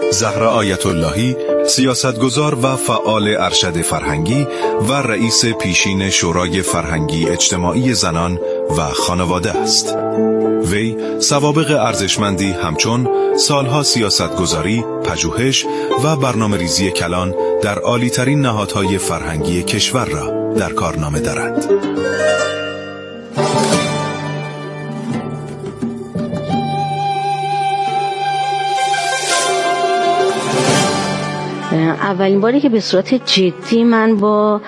زهرا آیت اللهی، سیاستگزار و فعال ارشد فرهنگی و رئیس پیشین شورای فرهنگی اجتماعی زنان و خانواده است. وی سوابق ارزشمندی همچون سالها سیاستگزاری، پژوهش و برنامه‌ریزی کلان در عالی‌ترین نهادهای فرهنگی کشور را در کارنامه دارد. اولین باری که به صورت جدی من با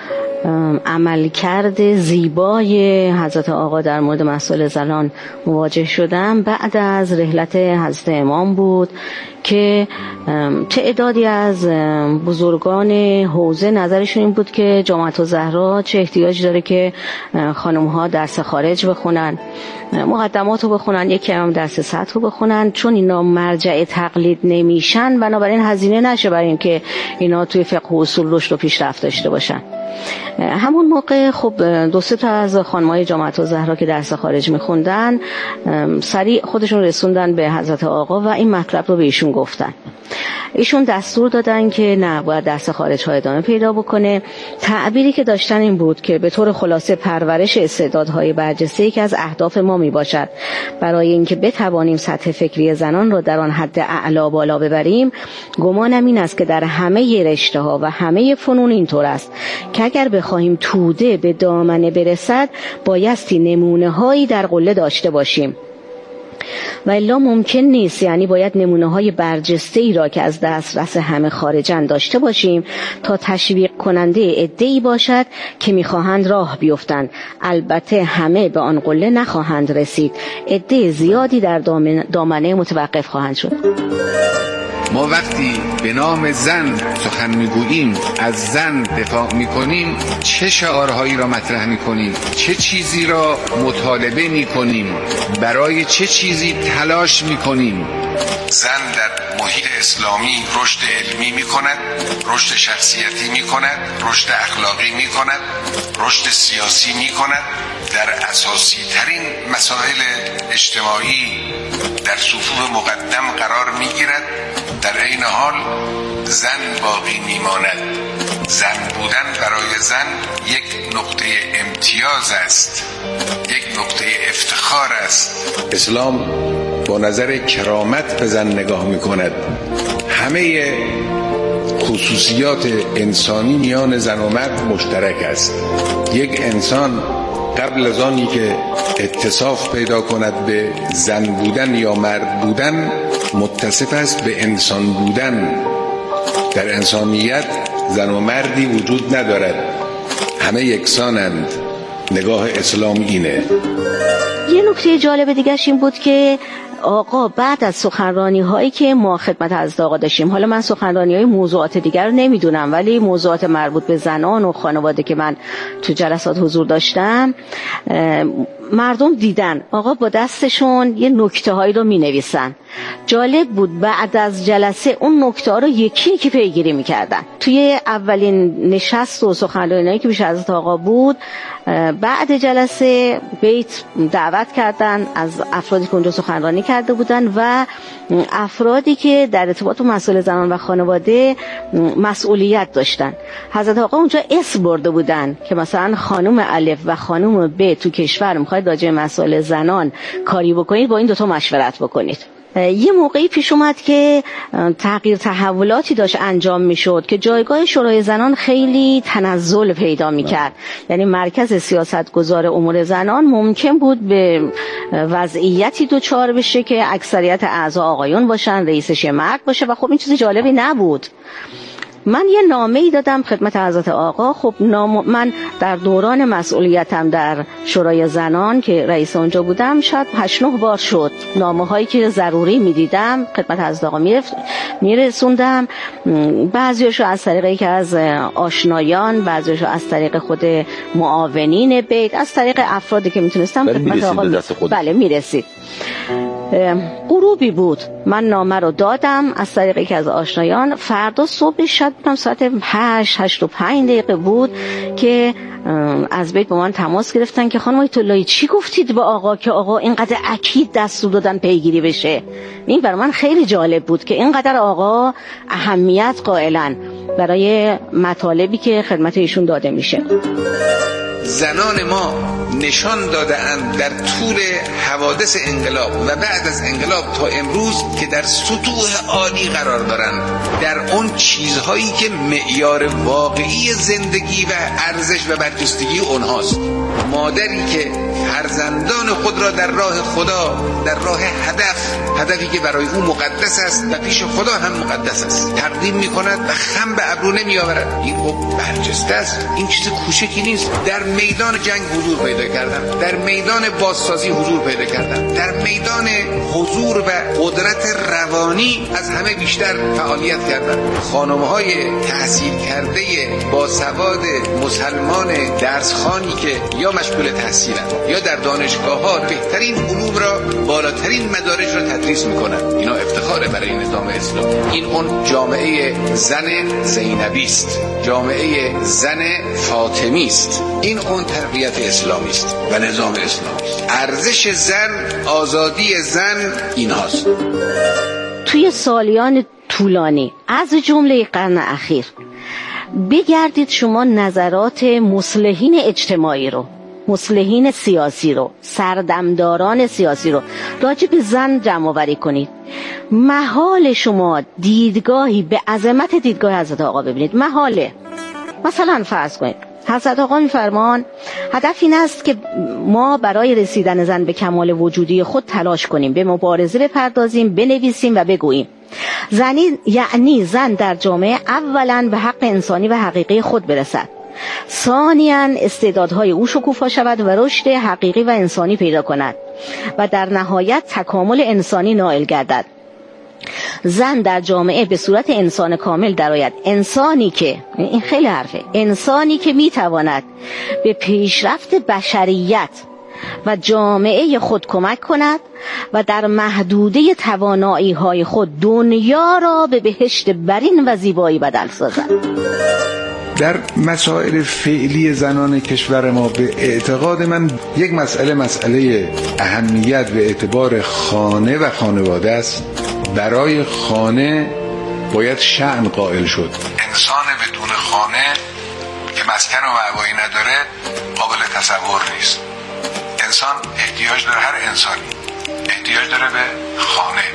عملکرد زیبای حضرت آقا در مورد مسائل زنان مواجه شدم بعد از رحلت حضرت امام بود که تعدادی از بزرگان حوزه نظرشون این بود که جامعه الزهرا چه احتیاج داره که خانم‌ها درس خارج بخونن، مقدمات رو بخونن، یکی هم درس سطح رو بخونن، چون اینا مرجع تقلید نمیشن بنابراین هزینه نشه برای اینکه اینا توی فقه و اصول رشد و پیشرفت داشته باشن. همون موقع خب دو سه تا از خانم‌های جامعه الزهرا که درس خارج می‌خوندن سریع خودشون رسوندن به حضرت آقا و این مطلب رو به ایشون گفتن. ایشون دستور دادن که نه، باید درس خارج ها ادامه پیدا بکنه. تعبیری که داشتن این بود که به طور خلاصه پرورش استعدادهای برجسته یکی از اهداف ما می باشد. برای اینکه بتوانیم سطح فکری زنان را در آن حد اعلا بالا ببریم، گمانم این است که در همه رشته ها و همه فنون اینطور است که اگر بخواهیم توده به دامنه برسد بایستی نمونه هایی در قله داشته باشیم و الا ممکن نیست. یعنی باید نمونه‌های برجسته‌ای را که از دسترس همه خارجن داشته باشیم تا تشویق کننده عده‌ای باشد که می‌خواهند راه بیفتند. البته همه به آن قله نخواهند رسید، عده زیادی در دامنه متوقف خواهند شد. ما وقتی به نام زن سخن میگوییم، از زن دفاع میکنیم، چه شعارهایی را مطرح میکنیم، چه چیزی را مطالبه میکنیم، برای چه چیزی تلاش میکنیم. زن در محیط اسلامی رشد علمی میکند، رشد شخصیتی میکند، رشد اخلاقی میکند، رشد سیاسی میکند، در اساسی ترین مسائل اجتماعی در صفوف مقدم قرار میگیرد. در این حال زن باقی میماند. زن بودن برای زن یک نقطه امتیاز است، یک نقطه افتخار است. اسلام با نظر کرامت به زن نگاه میکند. همه خصوصیات انسانی میان زن و مرد مشترک است. یک انسان قبل از آنی که اتصاف پیدا کند به زن بودن یا مرد بودن متصف است به انسان بودن. در انسانیت زن و مردی وجود ندارد، همه یکسانند. نگاه اسلام اینه. یه نکته جالب دیگرش این بود که آقا بعد از سخنرانی هایی که ما خدمت حضرت آقا داشتیم، حالا من سخنرانی های موضوعات دیگر رو نمیدونم ولی موضوعات مربوط به زنان و خانواده که من تو جلسات حضور داشتم، مردم دیدن آقا با دستشون یه نکته هایی رو می نویسن. جالب بود بعد از جلسه اون نکته ها رو یکی یکی پیگیری می کردن. توی اولین نشست و سخنرانی که پیش حضرت آقا بود، بعد جلسه بیت دعوت کردن از افرادی که اونجا سخنرانی کرده بودن و افرادی که در ارتباط با مسائل زنان و خانواده مسئولیت داشتن. حضرت آقا اونجا اسم برده بودن که مثلا خانم الف و خانم ب تو کشور میخواید راجع به مسائل زنان کاری بکنید، با این دوتا مشورت بکنید. یه موقعی پیش اومد که تغییر تحولاتی داشت انجام میشد که جایگاه شورای زنان خیلی تنزل پیدا میکرد. یعنی مرکز سیاستگزار امور زنان ممکن بود به وضعیتی دچار بشه که اکثریت اعضا آقایون باشن، رئیسش مرد باشه و خب این چیز جالبی نبود. من یه نامه‌ای دادم خدمت حضرت آقا. خب من در دوران مسئولیتم در شورای زنان که رئیس اونجا بودم شاید 8-9 بار شد نامه‌هایی که ضروری می‌دیدم خدمت حضرت آقا میرسوندم. بعضیاشو از طریق یکی از آشنایان، بعضیاشو از طریق خود معاونین بیت، از طریق افرادی که میتونستم خدمت آقا بله میرسید. غروبی بود من نامه رو دادم از طریق یکی از آشنایان. فردا صبح شاید ساعت 8:05 بود که از بیت با من تماس گرفتن که خانم آیت اللهی چی گفتید به آقا که آقا اینقدر اکید دستور دادن پیگیری بشه. این برای من خیلی جالب بود که اینقدر آقا اهمیت قائلن برای مطالبی که خدمت ایشون داده میشه. زنان ما نشان داده‌اند در طول حوادث انقلاب و بعد از انقلاب تا امروز که در سطوح عالی قرار دارند، در اون چیزهایی که معیار واقعی زندگی و ارزش و برجستگی اونهاست. مادری که فرزندان خود را در راه خدا، در راه هدفی که برای او مقدس است و پیش خدا هم مقدس است، تقدیم می‌کند و خم به ابرو نمی‌آورد. این خب برجسته است، این چیز کوچکی نیست. در میدان جنگ حضور پیدا کردم، در میدان بازسازی حضور پیدا کردم، در میدان حضور و قدرت روانی از همه بیشتر فعالیت کردم. خانم‌های تحصیل کرده باسواد مسلمان درسخوانی که یا مشغول تحصیلند یا در دانشگاه‌ها بهترین علوم را، بالاترین مدارج را تدریس می‌کنند. اینا افتخاره برای نظام اسلامی. این اون جامعه زن زینبی است، جامعه زن فاطمی است. این اون تربیت اسلامی است و نظام اسلامی است. ارزش زن، آزادی زن اینهاست. توی سالیان طولانی از جمله قرن اخیر بگردید شما نظرات مصلحین اجتماعی رو، مصلحین سیاسی رو، سردمداران سیاسی رو راجع به زن جمع آوری کنید. محال شما دیدگاهی به عظمت دیدگاه حضرت آقا ببینید. محاله. مثلا فرض کنید حضرت آقا می‌فرمان هدف این است که ما برای رسیدن زن به کمال وجودی خود تلاش کنیم، به مبارزه بپردازیم، بنویسیم و بگوییم. زنی یعنی زن در جامعه اولا به حق انسانی و حقیقی خود برسد، ثانیاً استعدادهای او شکوفا شود و رشد حقیقی و انسانی پیدا کند و در نهایت تکامل انسانی نائل گردد. زن در جامعه به صورت انسان کامل درآید، انسانی که، این خیلی حرفه، انسانی که میتواند به پیشرفت بشریت و جامعه خود کمک کند و در محدوده توانایی‌های خود دنیا را به بهشت برین و زیبایی بدل سازد. در مسائل فعلی زنان کشور ما به اعتقاد من یک مسئله اهمیت به اعتبار خانه و خانواده است. برای خانه باید شأن قائل شد. انسان بدون خانه که مسکن و مأوایی نداره قابل تصور نیست. انسان احتیاج داره، هر انسانی احتیاج داره به خانه،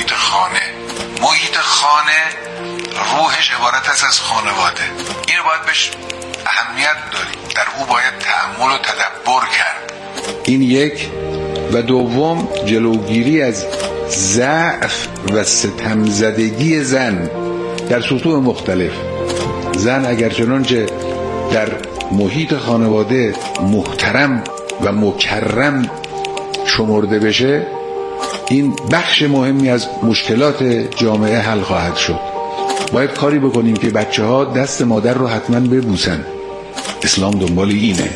محیط خانه روحش عبارت است از خانواده. اینو باید بهش اهمیت داریم، در او باید تأمل و تدبر کرد. این یک. و دوم جلوگیری از ضعف و ستمزدگی زن در سطوح مختلف. زن اگر چنانچه در محیط خانواده محترم و مکرم شمرده بشه، این بخش مهمی از مشکلات جامعه حل خواهد شد. باید کاری بکنیم که بچه‌ها دست مادر رو حتما ببوسن. اسلام دنبال اینه.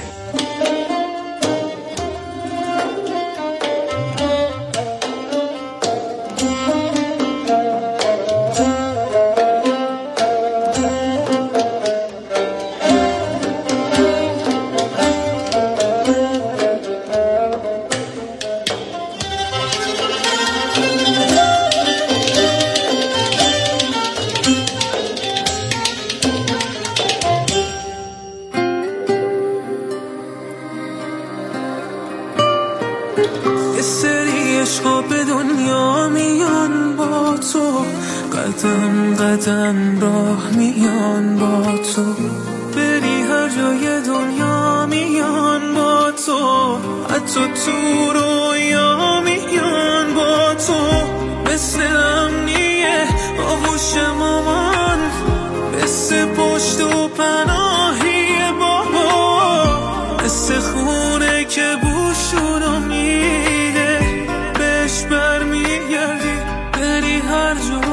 قدم راه میان با تو، بری هر جای دنیا میان با تو، حتی تو رویا میان با تو، مثل امنیه آغوش مامان، مثل پشت و پناهی بابا، مثل خونه که بوشونو میده بهش برمیگردی بری هر جا.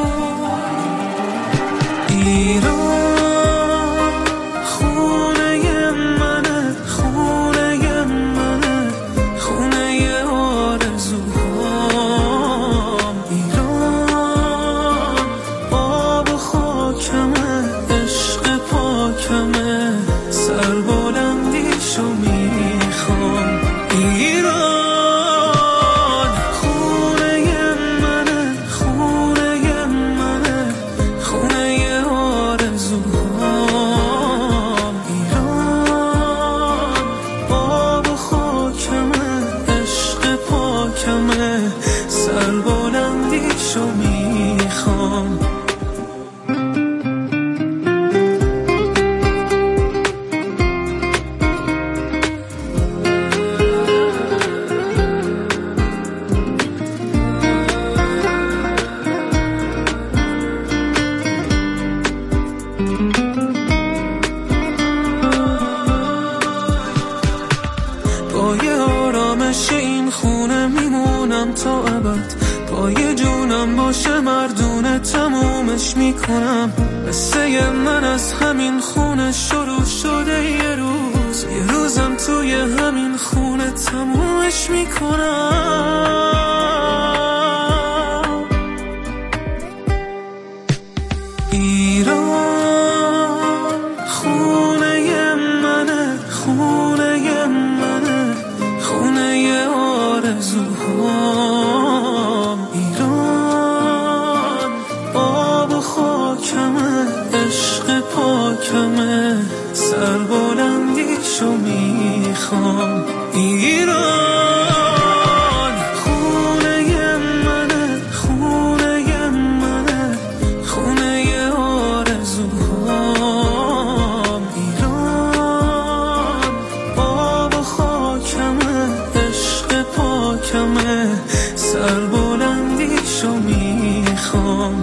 ایران خونه منه، خونه منه، خونه آرزوها. میکنم تا ابد، پای جونم باشه مردونه تمومش میکنم. قصه من از همین خونه شروع شده، یه روزم توی همین خونه تمومش میکنم. ایران خونه منه، خونه منه، خونه آرزوهام. ایران آب و خاکمه، عشق پاکمه، سربلندیشو میخوام. ایران خونه منه، خونه منه، خونه آرزوهام. ایران آب و خاکمه، عشق پاکمه، سربلندیشو میخوام.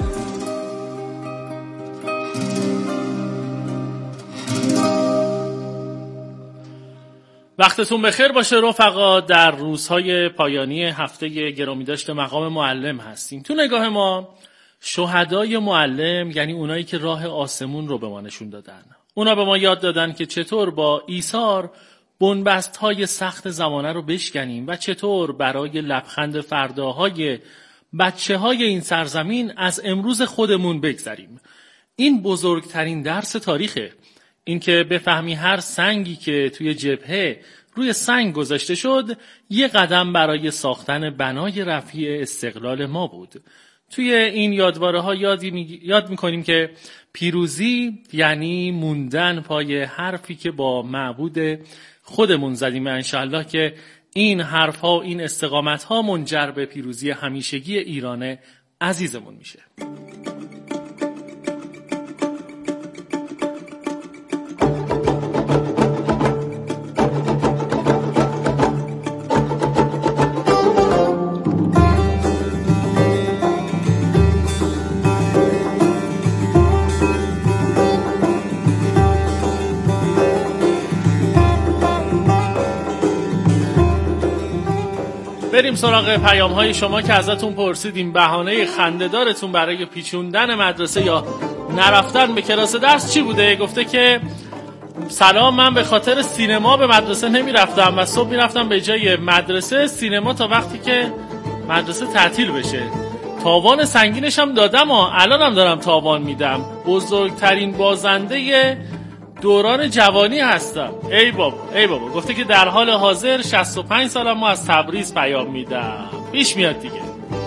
وقتتون بخیر باشه رفقا. در روزهای پایانی هفته گرامی داشته مقام معلم هستیم. تو نگاه ما شهدای معلم یعنی اونایی که راه آسمون رو به ما نشون دادن. اونا به ما یاد دادن که چطور با ایثار بنبست‌های سخت زمانه رو بشکنیم و چطور برای لبخند فرداهای بچه‌های این سرزمین از امروز خودمون بگذریم. این بزرگترین درس تاریخه. این که بفهمی هر سنگی که توی جبهه روی سنگ گذاشته شد یه قدم برای ساختن بنای رفیع استقلال ما بود. توی این یادواره ها یاد میکنیم که پیروزی یعنی موندن پای حرفی که با معبود خودمون زدیم. انشالله که این حرف ها، این استقامت ها منجر به پیروزی همیشگی ایران عزیزمون میشه. بریم سراغ پیام های شما که ازتون پرسیدیم بهانه خنده‌دارتون برای پیچوندن مدرسه یا نرفتن به کلاس درس چی بوده. گفته که سلام، من به خاطر سینما به مدرسه نمی رفتم و صبح می رفتم به جای مدرسه سینما تا وقتی که مدرسه تعطیل بشه. تاوان سنگینش هم دادم و الانم دارم تاوان میدم. بزرگترین بازنده دوران جوانی هستم. ای بابا. گفته که در حال حاضر 65 سالم، ما از تبریز پیام میدم. پیش میاد دیگه.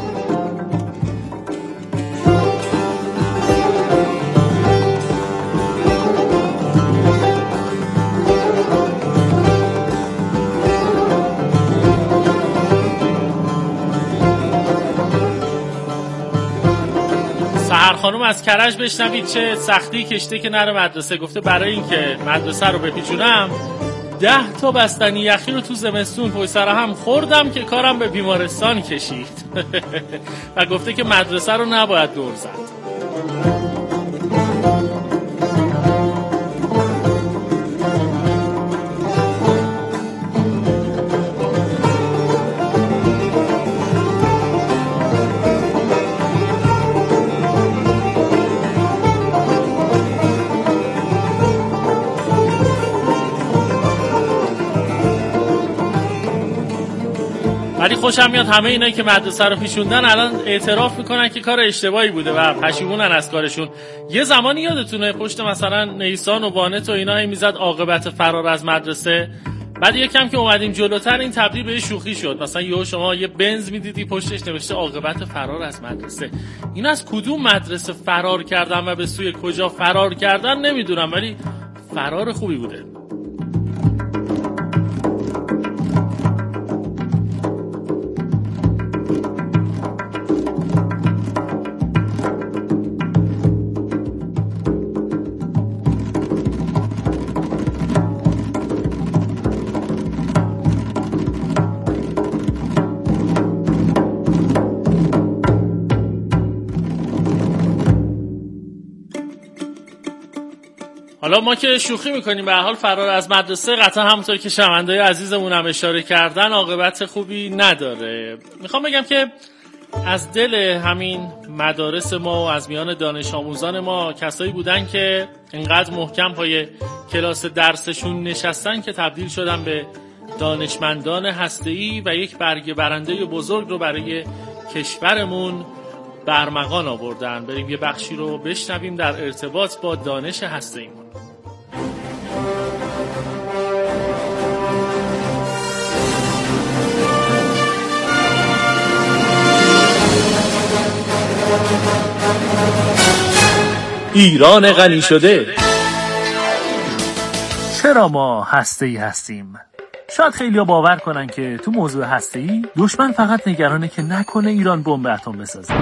سحر خانم از کرج بشنوید چه سختی کشته که نره مدرسه. گفته برای اینکه مدرسه رو بپیچونم 10 تا بستنی یخی رو تو زمستون پشت سر هم خوردم که کارم به بیمارستان کشید. و گفته که مدرسه رو نباید دور زد. ولی خوشم میاد همه اینایی که مدرسه رو پیشوندن الان اعتراف میکنن که کار اشتباهی بوده و پشیمونن از کارشون. یه زمانی یادتونه پشت مثلا نیسان و وانت و اینا میزد عاقبت فرار از مدرسه. بعد یکم که اومدیم جلوتر این تبدیل به شوخی شد. مثلا یهو شما یه بنز میدیدی پشتش نوشته عاقبت فرار از مدرسه. این از کدوم مدرسه فرار کردن و به سوی کجا فرار کردن نمیدونم، ولی فرار خوبی بوده. حالا ما که شوخی میکنیم، به هر حال فرار از مدرسه قطعا همونطور که شنونده‌های عزیزمون هم اشاره کردن عاقبت خوبی نداره. میخوام بگم که از دل همین مدارس ما و از میان دانش آموزان ما کسایی بودن که انقدر محکم پای کلاس درسشون نشستن که تبدیل شدن به دانشمندان هسته‌ای و یک برگه برنده بزرگ رو برای کشورمون برمغان آوردن. بریم یه بخشی رو بشنویم در ارتباط با دانش هسته‌ایمون. ایران غنی شده. چرا ما هسته‌ای هستیم؟ شاید خیلی‌ها باور کنن که تو موضوع هسته‌ای دشمن فقط نگرانه که نکنه ایران بمب اتم بسازه.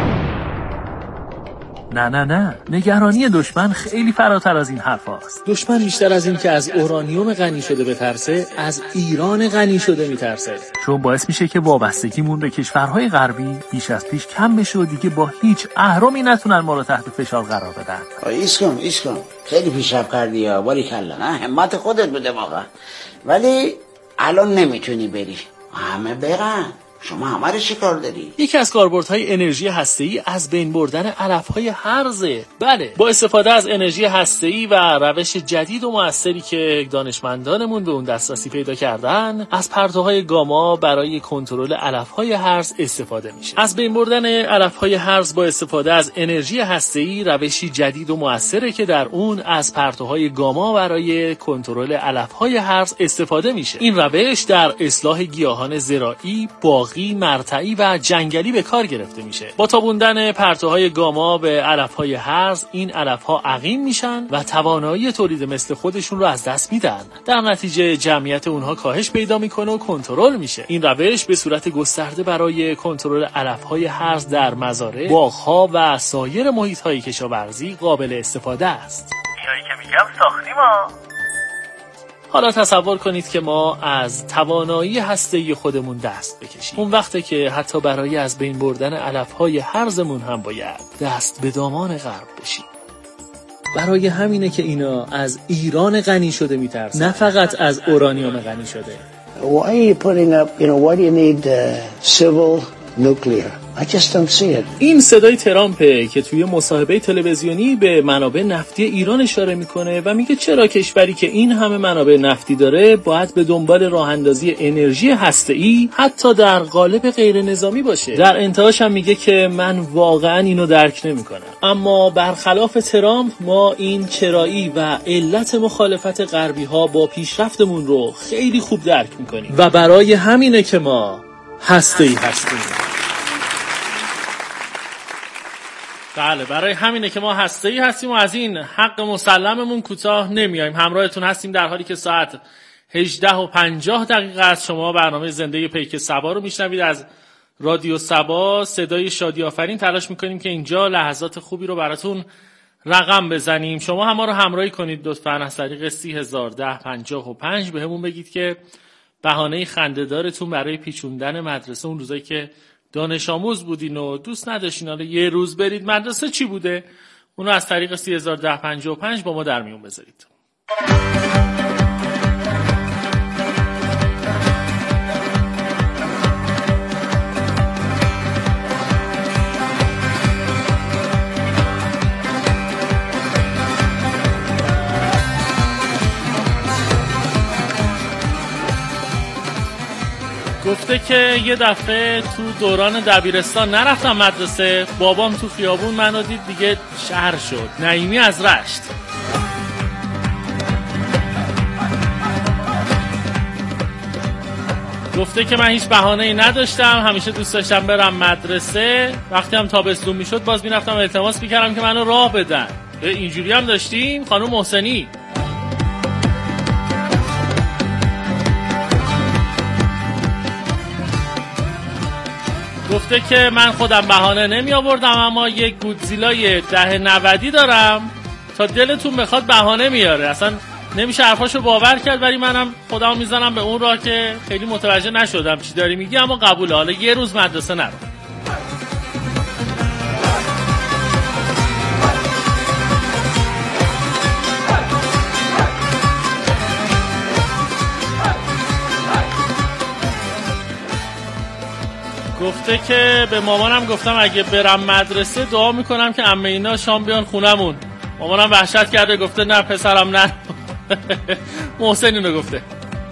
نه، نگرانی دشمن خیلی فراتر از این حرف هاست. دشمن بیشتر از این که از اورانیوم غنی شده بترسه، از ایران غنی شده میترسه، چون باعث میشه که وابستگیمون به کشورهای غربی بیش از پیش کم بشه و دیگه با هیچ اهرمی نتونن ما رو تحت فشار قرار بدن. ایس کن خیلی پیشرفت کردی یا باریکلا، نه همت خودت بوده واقعا، ولی الان نمیتونی بری، همه برن، شما همه رو چی کار داری؟ یکی از کاربردهای انرژی هسته‌ای از بین بردن علف‌های هرزه. بله، با استفاده از انرژی هسته‌ای و روش جدید و موثری که دانشمندانمون به اون دسترسی پیدا کردن، از پرتوهای گاما برای کنترل علف‌های هرز استفاده میشه. از بین بردن علف‌های هرز با استفاده از انرژی هسته‌ای روشی جدید و موثره که در اون از پرتوهای گاما برای کنترل علف‌های هرز استفاده میشه. این روش در اصلاح گیاهان زراعی، باغی، مرتعی و جنگلی به کار گرفته میشه. با تابوندن پرتوهای گاما به علف‌های هرز، این علف‌ها عقیم میشن و توانایی تولید مثل خودشون رو از دست میدن. در نتیجه جمعیت اونها کاهش پیدا میکنه و کنترل میشه. این روش به صورت گسترده برای کنترل علف‌های هرز در مزارع، باغ‌ها و سایر محیط‌های کشاورزی قابل استفاده است. اینایی که میگم ساختیم ها. حالا تصور کنید که ما از توانایی هسته‌ای خودمون دست بکشیم. اون وقته که حتی برای از بین بردن علف‌های هرزمون هم باید دست به دامان غرب بشیم. برای همینه که اینا از ایران غنی شده میترسن، نه فقط از اورانیوم غنی شده. Why are you putting up, why do you need civil nuclear? I just don't see it. این صدای ترامپه که توی مصاحبه تلویزیونی به منابع نفتی ایران اشاره میکنه و میگه چرا کشوری که این همه منابع نفتی داره باید به دنبال راه اندازی انرژی هسته‌ای حتی در قالب غیر نظامی باشه. در انتهاش هم میگه که من واقعا اینو درک نمیکنم. اما برخلاف ترامپ ما این چرایی و علت مخالفت غربی ها با پیشرفتمون رو خیلی خوب درک میکنیم و برای همینه که ما هسته‌ای هستیم. بله، برای همینه که ما هسته‌ای هستیم و از این حق مسلممون کوتاه نمیایم. همراهتون هستیم در حالی که ساعت 18:50 است. شما برنامه زنده پیک صبا رو میشنوید از رادیو صبا، صدای شادی آفرین. تلاش میکنیم که اینجا لحظات خوبی رو براتون رقم بزنیم. شما هم ما رو همراهی کنید لطفاً از طریق 301055 بهمون بگید که بهانه خنده‌دارتون برای پیچوندن مدرسه اون روزایی که دانش آموز بودین و دوست نداشتین حالا یه روز برید مدرسه چی بوده، اونو از طریق 301055 با ما در میون بذارید. گفته که یه دفعه تو دوران دبیرستان نرفتم مدرسه، بابام تو خیابون منو دید دیگه شهر شد. نعیمی از رشت. گفته که من هیچ بهانه‌ای نداشتم، همیشه دوست داشتم برم مدرسه، وقتی هم تابستون میشد باز میرفتم التماس میکردم که منو راه بدن. اینجوری هم داشتیم خانم محسنی. گفته که من خودم بهانه نمی آوردم اما یک گودزیلای 1090 دارم تا دلتون بخواد بهانه میاره. اصلا نمیشه حرفاشو باور کرد، ولی منم خودمو میزنم به اون راه که خیلی متوجه نشدم چی داری میگی، اما قبوله. حالا یه روز مدرسه نرم. گفته که به مامانم گفتم اگه برم مدرسه دعا میکنم که عمه اینا شام بیان خونمون. مامانم وحشت کرده گفته نه پسرم نه. محسن اینو گفته.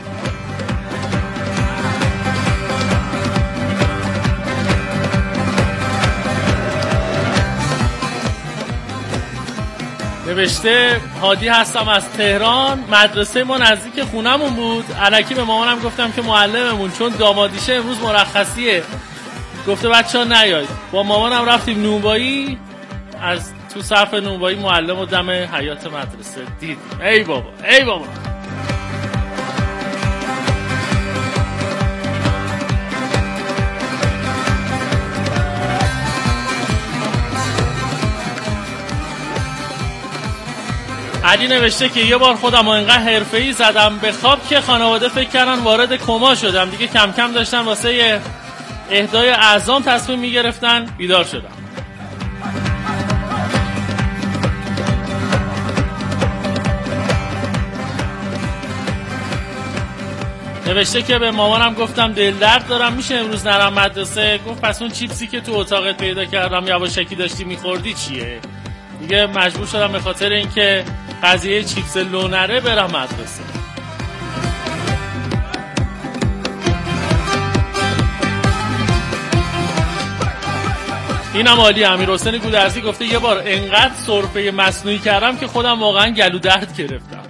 نوشته هادی هستم از تهران، مدرسه ما نزدیک خونمون بود، الکی به مامانم گفتم که معلممون چون دامادیشه امروز مرخصیه گفته بچه‌ها نیاید. با مامانم رفتیم نونوایی، از تو صف نونوایی معلم و دم حیاط مدرسه دیدیم. ای بابا ای بابا. علی نوشته که یه بار خودم اینقدر حرفه‌ای زدم به خواب که خانواده فکر کردن وارد کما شدم، دیگه کم کم داشتن واسه اهدای اعزام تصمیم میگرفتن، بیدار شدم. نوشته که به مامانم گفتم دل درد دارم میشه امروز نرم مدرسه، گفت پس اون چیپسی که تو اتاقت پیدا کردم یواشکی داشتی میخوردی چیه؟ دیگه مجبور شدم به خاطر اینکه قضیه چیپس لو نره برم مدرسه. اینم عالی. امیرحسین گودرزی گفته یه بار انقدر سرفه مصنوعی کردم که خودم واقعا گلو درد گرفتم.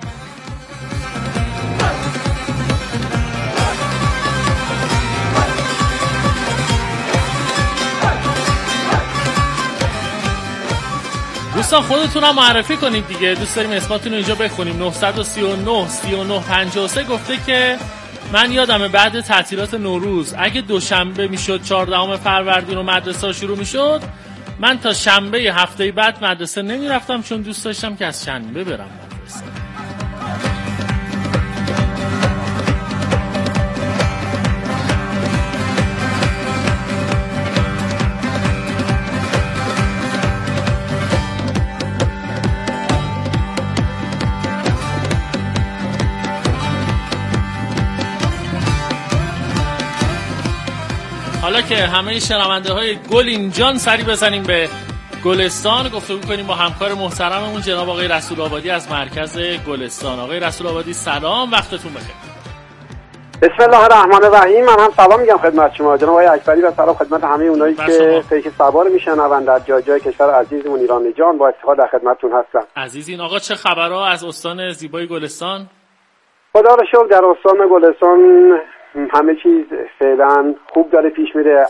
دوستان خودتون هم معرفی کنید دیگه، دوست داریم اسماتون رو اینجا بخونیم. 939 39 53 گفته که من یادمه بعد تعطیلات نوروز اگه دوشنبه میشد 14 فروردین و مدرسه ها شروع میشد، من تا شنبه هفته بعد مدرسه نمیرفتم چون دوست داشتم که از شنبه برم مدرسه. حالا که همه شنونده های گل اینجان سری بزنیم به گلستان، گفتگو کنیم با همکار محترممون جناب آقای رسول آبادی از مرکز گلستان. آقای رسول آبادی سلام، وقتتون بخیر. بسم الله الرحمن الرحیم. من هم سلام میگم خدمت شما جناب آقای اکبری و سلام خدمت همه اونایی که پیک سوار میشنون در جای جای کشور عزیزمون ایران جان، با افتخار در خدمتتون هستم. عزیزین آقا چه خبرها از استان زیبای گلستان؟ خدا رو شکر در استان گلستان همه چیز فعلا خوب داره پیش میره.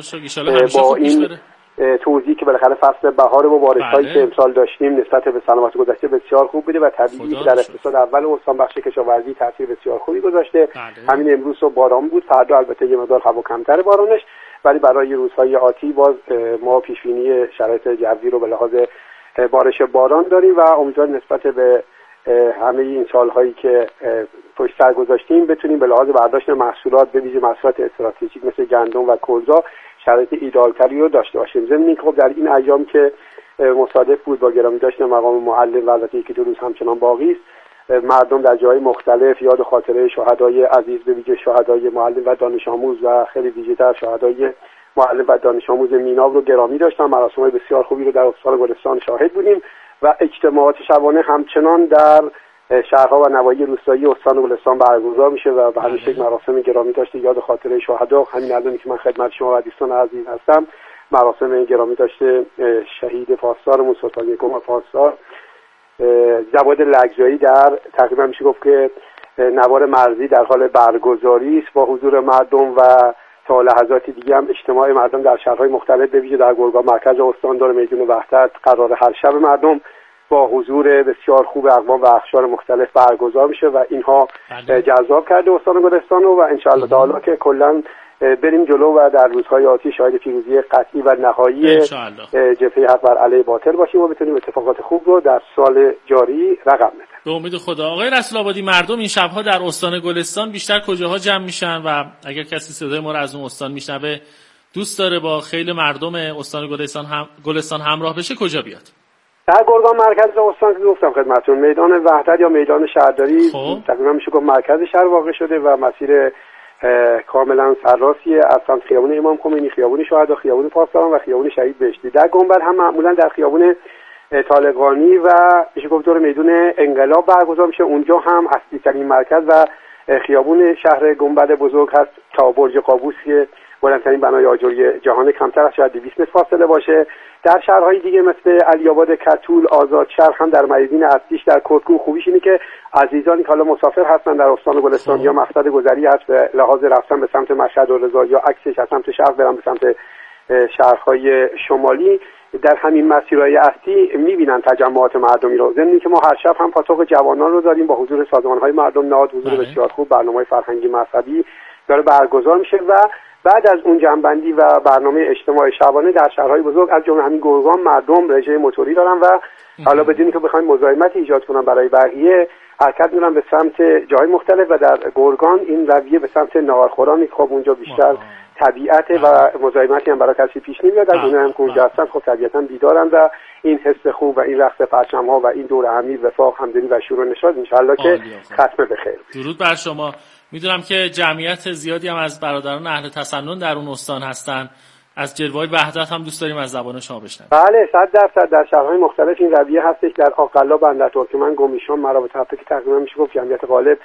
با این توضیحی که بالاخره فصل بهار و بارش‌هایی که امسال داشتیم نسبت به سنوات گذشته بسیار خوب بوده و طبیعی که در اقتصاد اول استان بخش کشاورزی تاثیر بسیار خوبی گذاشته. همین امروز صبح باران بود، فردا البته یه مقدار هوا کمتر بارانش، ولی برای روزهای آتی باز ما پیش‌بینی شرایط جوی رو به لحاظ بارش باران داریم و امیدواریم نسبت به همه این سالهایی که پشت سر گذاشتیم بتونیم به لحاظ برداشت محصولات به ویژه محصولات استراتژیک مثل گندم و کوزا شرایط ایدئال‌تری رو داشته باشیم. ضمن اینکه خب در این ایام که مصادف بود با گرامی داشتن مقام معلم و البته یکی دو روز همچنان باقی است، مردم در جاهای مختلف یاد خاطره شهدای عزیز به ویژه شهدای معلم و دانش آموز و خیلی ویژه‌تر شهدای معلم و دانش آموز میناب رو گرامی داشتن. مراسم بسیار خوبی رو در استان گلستان شاهد بودیم و اجتماعات شبانه همچنان در شهرها و نواحی روستایی استان گلستان برگزار میشه و به همین شکل مراسم گرامی داشته یاد خاطره شهدا. همین الان که من خدمت شما و دوستان عزیز هستم، مراسم گرامی داشته شهید پاسدارمون سلطان یکم پاسدار جواد لگزایی در تقریبا میشه گفت که نوار مرزی در حال برگزاری است با حضور مردم و تا لحظاتی دیگه هم اجتماع مردم در شهرهای مختلف به ویژه در گرگان مرکز استان داره میدون وحدت قرار هر شب مردم با حضور بسیار خوب اقوام و اقشار مختلف برگزار میشه و اینها جذاب کرده استان گلستان و ان شاء الله تعالی که کلا بریم جلو و در روزهای آتی شاهد پیروزی قطعی و نهایی جبهه حق بر علیه باطل باشیم و بتونیم اتفاقات خوب رو در سال جاری رقم بزنیم. به امید خدا. آقای رسول آبادی، مردم این شبها در استان گلستان بیشتر کجاها جمع میشن و اگر کسی صدای ما رو از اون استان میشنوه دوست داره با خیلی مردم استان گلستان همراه بشه کجا بیاد؟ در گرگان مرکز استان که گفتم خدمتتون میدان وحدت یا میدان شهرداری تقریبا میشه گفت مرکز شهر واقع شده و مسیر کاملا سرراسیه از سمت خیابون امام خمینی، خیابون شهدا، خیابون پاسداران و خیابون شهید بهشتی. در گنبد هم معمولا در خیابون طالقانی و میشه گفت دور میدون انقلاب برگزار میشه. اونجا هم اصلی ترین مرکز و خیابون شهر گنبد بزرگ هست تا برج قابوس که بلندترین بنای آجری جهان، کمتر از شاید 200 متر فاصله باشه. در شهرهای دیگه مثل علی آباد، کتول، آزادشهر هم در میادین اصلیش در کتکو. خوبیش اینه که عزیزانی که حالا مسافر هستن در استان گلستان یا مقصد گذری هست به لحاظ رفتن به سمت مشهد و رضا یا عکسش از سمت شرق برن به سمت شهرهای شمالی، در همین مسیرهای اصلی میبینن تجمعات مردمی رو. ضمن اینکه ما هر شب هم پاتوق جوانان رو داریم با حضور سازمان‌های مردم نهاد، حضور بسیار خوب، برنامه‌های فرهنگی مذهبی داره برگزار میشه و بعد از اون جنبندی و برنامه اجتماعی شبانه در شهرهای بزرگ از جمله همین گرگان مردم رژه موتوری دارن و حالا بدونی که بخوایم مزاحمت ایجاد کنن برای بقیه حرکت می‌کنن به سمت جای مختلف و در گرگان این رویه به سمت ناهارخورانی خب اونجا بیشتر طبیعت و مزاحمتی هم برای کسی پیش نمیاد. از اونها هم که اونجا هستن خب طبیعتاً بیدارن و این حس خوب و این رقص پرچم‌ها و این دور امیر وفاق همدلی و شور و نشاط انشالله که ختم بخیر. درود بر شما. میدونم که جمعیت زیادی هم از برادران اهل تسنن در اون استان هستن. از جلوه‌های وحدت هم دوست داریم از زبان شما بشنویم. بله 100% در شهرهای مختلف این رویه هستش. در آقلا، بندر ترکمن، گمیشان، مرابط که تقریبا میشه گفت جمعیت غالب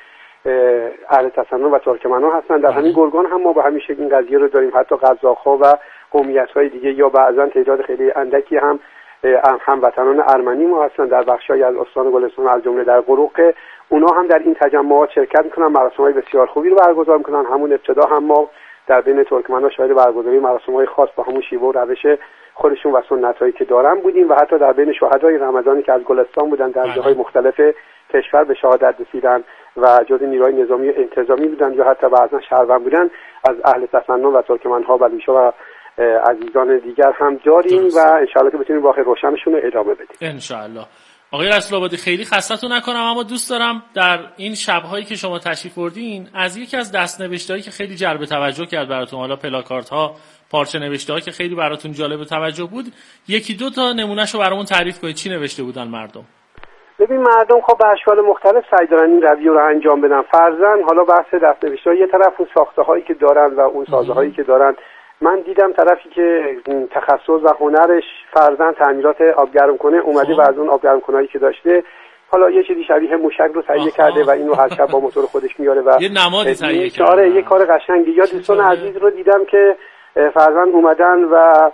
اهل تسنن و ترکمن‌ها هستن. در همین گرگان هم ما به همین شکل این قضیه رو داریم. حتی قزاق‌ها و قومیت‌های دیگه یا بعضا تعداد خیلی اندکی هم هموطنان ارمنی ما هستن در بخش‌های از استان گلستان از جمله در قروق. اونا هم در این تجمعات شرکت می‌کنن، مراسم‌های بسیار خوبی رو برگزار می‌کنن. همون ابتدا هم ما در بین ترکمن‌ها شاهد برگزاری مراسم‌های خاص با همون شیوه و روش خودشون و سنت‌هایی که دارن بودیم و حتی در بین شهدای رمضانی که از گلستان بودن در جاهای مختلف کشور به شهادت رسیدن و جزء نیروهای نظامی و انتظامی بودن یا حتی بعضا شهروند بودن از اهل تسنن و ترکمن‌ها و بلوچ‌ها و عزیزان دیگر هم داریم و انشالله که بتونیم راه روشنشون رو ادامه بدیم انشالله. آقای رسول آبادی خیلی خستتون نکنم، اما دوست دارم در این شب‌هایی که شما تشریف بردین از یکی از دست‌نوشته‌هایی که خیلی جلب توجه کرد براتون، حالا پلاکاردها، پارچه نوشته‌ها که خیلی براتون جالب توجه بود، یکی دو تا نمونهشو برامون تعریف کنید. چی نوشته بودن مردم؟ ببین مردم خب به اشکال مختلف سعی دارن این رویه رو انجام بدن. فرضاً حالا بحث دست‌نوشته‌ها یه طرف اون ساخته‌هایی که دارن و اون سازه‌هایی که دارن، من دیدم طرفی که تخصص و هنرش فرضاً تعمیرات آبگرم کنه اومده و از اون آبگرم کنایی که داشته حالا یه چیزی شبیه موشک رو تهیه کرده و اینو هر شب با موتور خودش میاره و یه نمادی تهیه کرده. یه کار قشنگی. یا دوستان عزیز رو دیدم که فرضاً اومدن و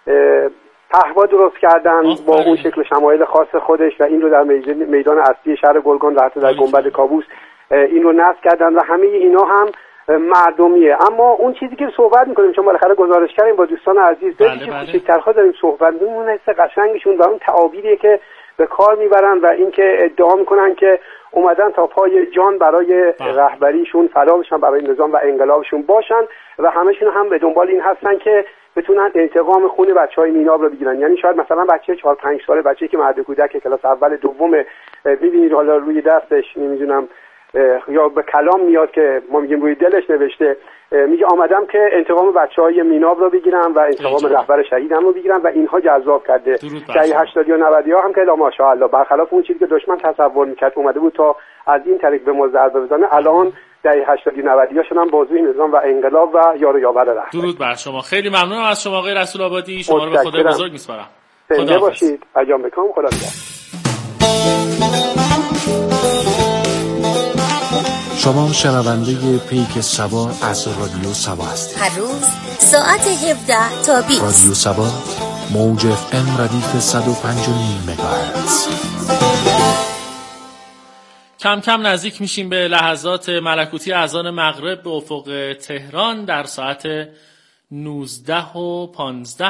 پهوا درست کردن با اون شکل شمایل خاص خودش و این رو در میدان اصلی شهر گرگان و حتی در گنبد کابوس این رو نصب کردن و همه اینا هم مردمیه. اما اون چیزی که صحبت میکنیم چون بالاخره گزارش کردیم با دوستان عزیز کوچکترها داریم صحبت میکنیم، اون حس قشنگشون و اون تعابیریه که به کار میبرن و اینکه ادعا میکنن که اومدن تا پای جان برای رهبریشون فدا بشن، برای نظام و انقلابشون باشن و همشون هم به دنبال این هستن که بتونن انتقام خون بچهای میناب رو بگیرن. یعنی شاید مثلا بچه 4-5 ساله، بچه‌ای که مهد کودک کلاس اول دوم، می‌بینید حالا روی دستش نمیدونم یا به کلام میاد که ما میگیم روی دلش نوشته، میگه آمدم که انتقام بچهای میناب رو بگیرم و انتقام رهبر شهیدم رو بگیرم و اینها جذاب کرده. دهه 80 یا 90 ها هم که ماشاءالله برخلاف اون چیزی که دشمن تصور میکرد اومده بود تا از این طریق به ما ضربه بزنه، الان دهه 80 یا 90 ها شدن بازوی نظام و انقلاب و یار و یاور رهبر. درود بر شما. خیلی ممنونم از شما آقای رسول آبادی. شما رو به خدای بزرگ میسپارم. خدا باشید. ایام بکام. خدا نگهدار. شما شنونده پیک سبا از رادیو سبا هستید. هر روز ساعت 17 تا 20 رادیو سبا موج FM ردیف 105.9 مگاهرتز. کم کم نزدیک میشیم به لحظات ملکوتی اذان مغرب به افق تهران در ساعت 19:15